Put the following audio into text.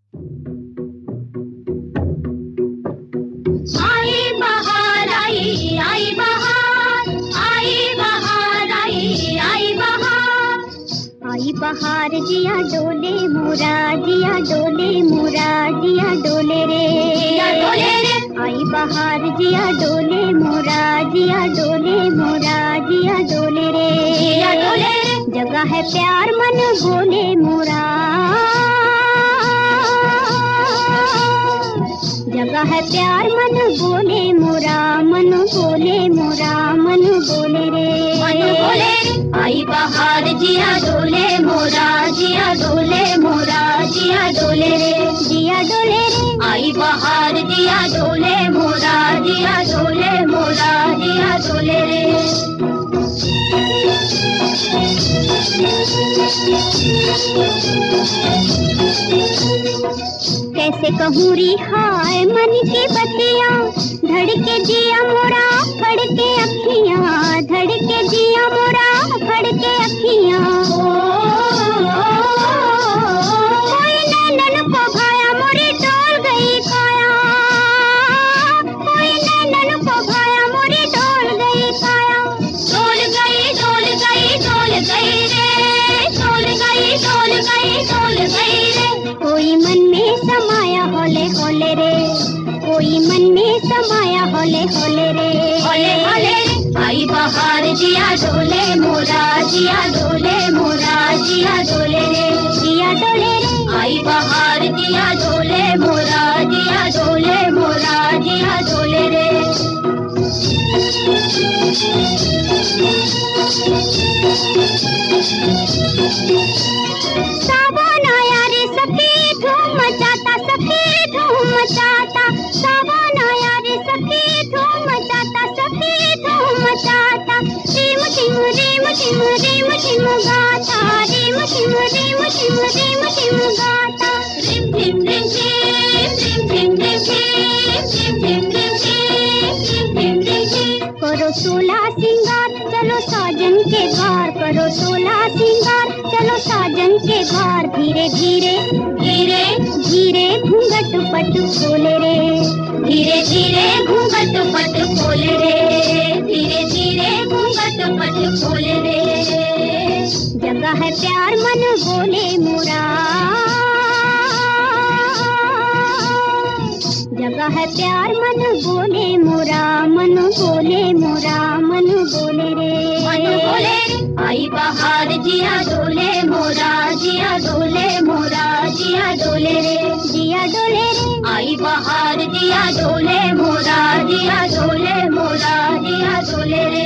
आई बहार आई बहार, आई बहार आई बहार। आई बहार जिया डोले मोरा, जिया डोले मोरा, जिया डोले रे, जिया डोले रे। आई बहार जिया डोले मोरा, जिया डोले मोरा, जिया डोले रे, जिया डोले रे। जगह है प्यार मन बोले मोरा, जगह है प्यार मन बोले मोरा, मन बोले मोरा, मन बोले रे, मन बोले रे। आई बहार जिया डोले मोरा, जिया डोले मोरा, जिया डोले रे, जिया डोले रे। आई बहार जिया डोले मोरा, जिया डोले मोरा, जिया डोले रे। कैसे कहूँ री हाय मन की बतिया, धड़के जिया मोरा फड़के अखियाँ, धड़के जिया मोरा फड़के अखियाँ। कोई नैनन को भाया मोरी डोल गई काया, कोई नैनन को भाया मोरी डोल गई काया। डोल गई डोल गई डोल गई रे, डोल गई डोल गई डोल गई रे। कोई मन में समाया होले होले रे, कोई मन में समाया होले होले रे, होले होले रे। आई बहार जिया डोले मोरा, जिया डोले मोरा, जिया डोले रे, जिया डोले रे। आई बहार जिया डोले मोरा, जिया डोले मोरा, जिया डोले रे। सावन आया रे सखी धूम मचाता, सखी धूम मचाता। सावन आया रे सखी धूम मचाता, सखी धूम मचाता। रिम झिम रिम झिम रिम झिम गाता, रिम झिम रिम झिम रिम झिम गाता। रिम झिम रिम झिम रिम झिम रिम झिम रिम झिम रिम झिम रिम रिम झिम। करो सोलह सिंगार चलो साजन के घर, करो सोलह सिंगार चलो साजन के घर। धीरे धीरे धीरे धीरे घूंघट पट खोले रे, धीरे धीरे घूंघट पट खोले रे, धीरे धीरे घूंघट पट खोले रे। जगह है प्यार मन बोले मोरा, जगह है प्यार मन बोले मोरा, मन बोले मोरा, मन बोले रे, मन बोले रे। आई बहार जिया डोले मोरा, जिया डोले मोरा, जिया डोले रे, जिया डोले रे। आई बहार जिया डोले मोरा, जिया डोले मोरा, जिया डोले रे।